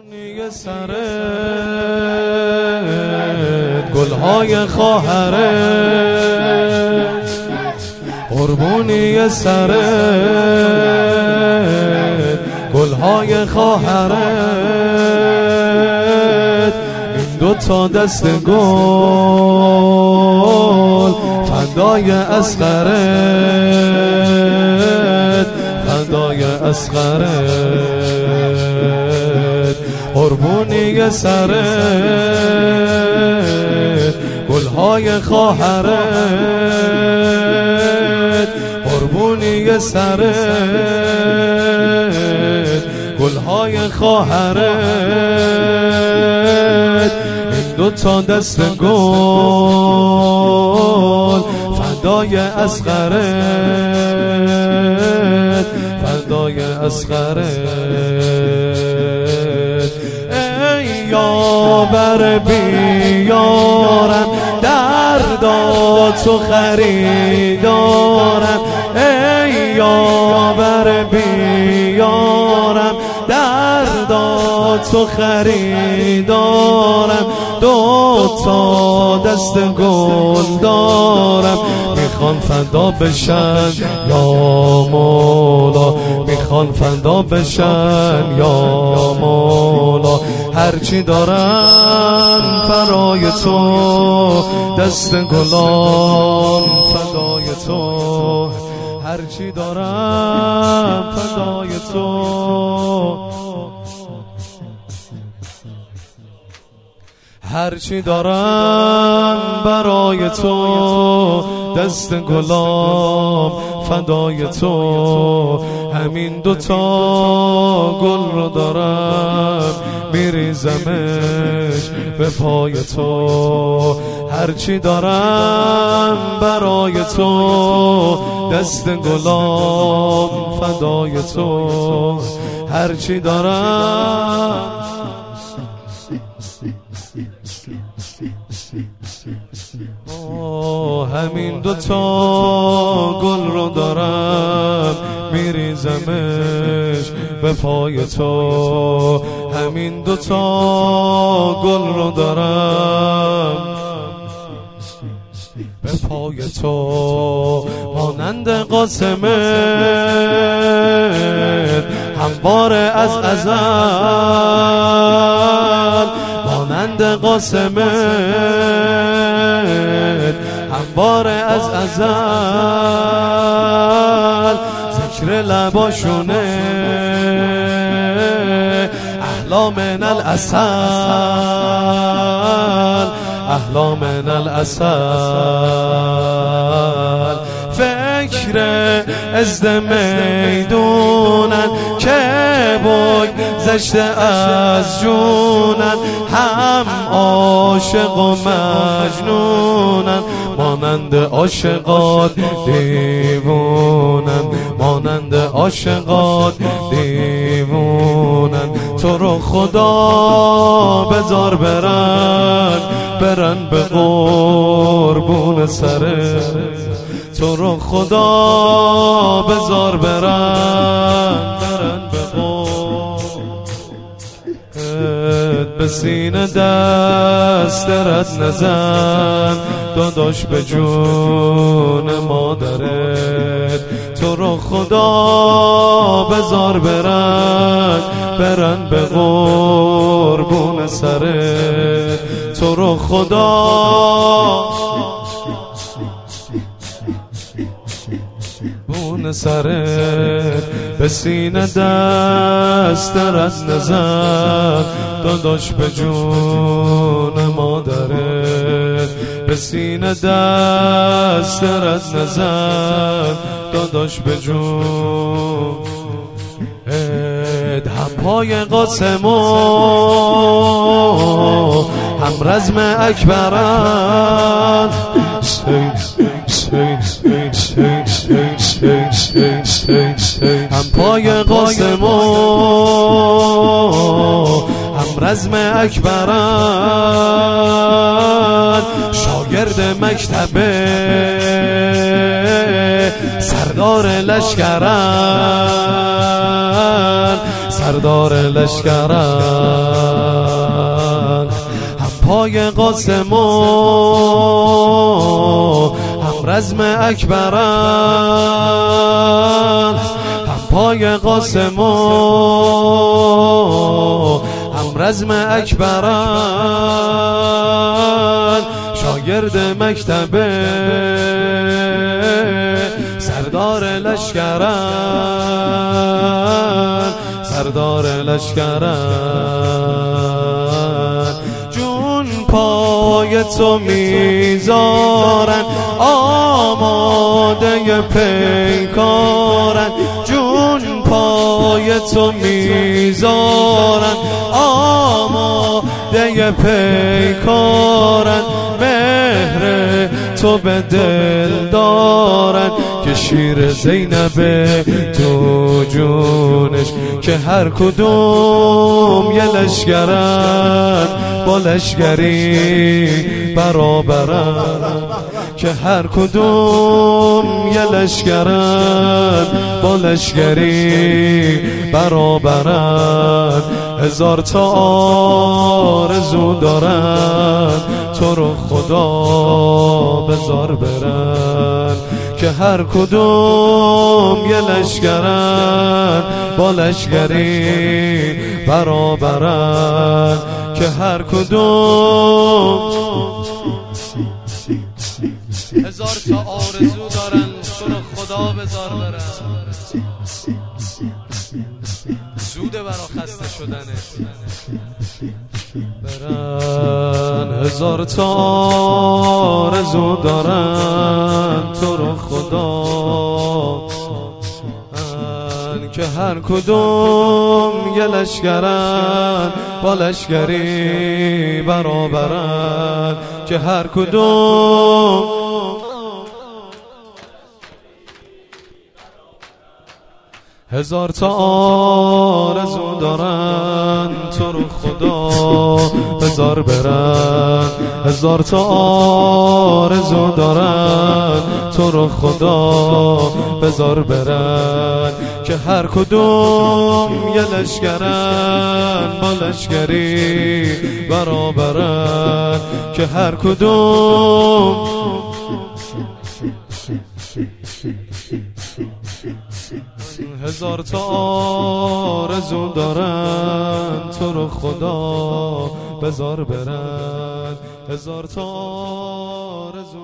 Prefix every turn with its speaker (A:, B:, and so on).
A: قربونی سرت گلهای خواهرت، قربونی سرت گلهای خواهرت، این دوتا دست گل فدای اصغرت، فدای اصغرت، قربونی سرت گلهای خواهرت، قربونی سرت گلهای خواهرت، این دوتا دست گل فدای اصغرت، فدای اصغرت. ای یاور بیارم دردا تو خریدارم، ای یاور بیارم دردا تو خریدارم، دوتا دست گل دارم، میخوان فدا بشن یا مولا، میخوان فدا بشن یا مولا، هرچی دارن فرای تو، دست گلان فدای تو، هرچی دارن فدای تو، هرچی دارم برای تو، دست گلام فدای تو، همین دوتا گل رو دارم میریزمش به پای تو، هرچی دارم برای تو، دست گلام فدای تو، هرچی دارم همین دوتا گل رو دارم میریزمش به پای تو، همین دوتا گل رو دارم به پای تو، مانند قاسمت همواره از ازل، مانند قاسمت همواره از ازل، ذکر لباشونه احلا من العسل، احلا من العسل، فکر ازد میدونن که بگذشته از جونن، هم عاشق و مجنونن، مانند عاشقات دیوونن، مانند عاشقات دیوونن، تو رو خدا بذار برن، برن به قربون سرت، تو رو خدا بذار برن، برن به به سینه دست رد نزن، داداش به جون مادرت، تو رو خدا بذار برن، برن به قربون سرت، تو رو خدا بون سرت، به سینه دست رد نزن، داداش به جون مادرت، به سینه دست رد نزن، داداش به جون هم پای قاسمو هم رزم اکبرن، هم پای قاسمو هم رزم اکبرن، شاگرد مکتبه سردار لشکرن، سردار لشکرن، هم پای قاسم و هم رزم اکبرن، هم پای قاسم و هم رزم اکبرن، شاگرد مکتب سردار لشکرن، سردار لشکرن. جون پای تو میذارن آماده پیکارن، جون پای تو میذارن آماده پیکارن، مهر تو به دل دارن که شیر زینب تو جونش، که هر کدوم یه لشکرن با لشکری برابرن، که هر کدوم یه لشکرن با لشکری برابرن. هزار تا آرزو دارن تو رو خدا بذار برن، که هر کدوم یه لشکرن با لشکری برابرن، که هر کدوم هزار تا آرزو دارن تو رو خدا بذار برن. زوده برا خسته شدنه برن، هزار تا آرزو دارن تو رو خدا، که هر کدوم یه لشکرن با لشکری برابرن، که هر کدوم هزار تا آرزو دارن تو رو خدا بذار برن، هزار تا آرزو دارن تو رو خدا بذار برن، که هر کدوم یه لشکرن با لشکری برابرن، که هر کدوم هزار تا آرزو دارن تو رو خدا بذار برن، هزار تا آرزو